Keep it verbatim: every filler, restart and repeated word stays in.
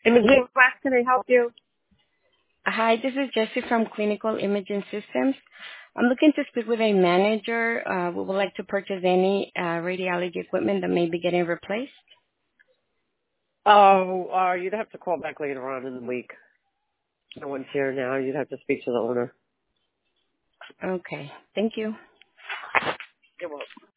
Imaging Class, can I help you? Hi, this is Jessie from Clinical Imaging Systems. I'm looking to speak with a manager. Uh, we would like to purchase any uh, radiology equipment that may be getting replaced. Oh, uh, you'd have to call back later on in the week. No one's here now. You'd have to speak to the owner. Okay, thank you. You're welcome.